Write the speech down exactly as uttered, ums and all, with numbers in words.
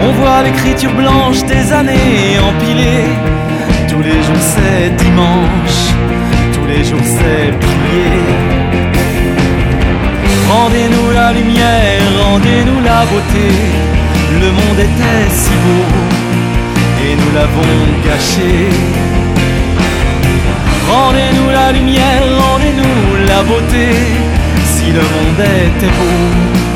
On voit l'écriture blanche des années empilées. Tous les jours c'est dimanche, tous les jours c'est prier. Rendez-nous la lumière, rendez-nous la beauté. Le monde était si beau et nous l'avons gâché. Rendez-nous la lumière, rendez-nous la beauté. Si le monde était beau,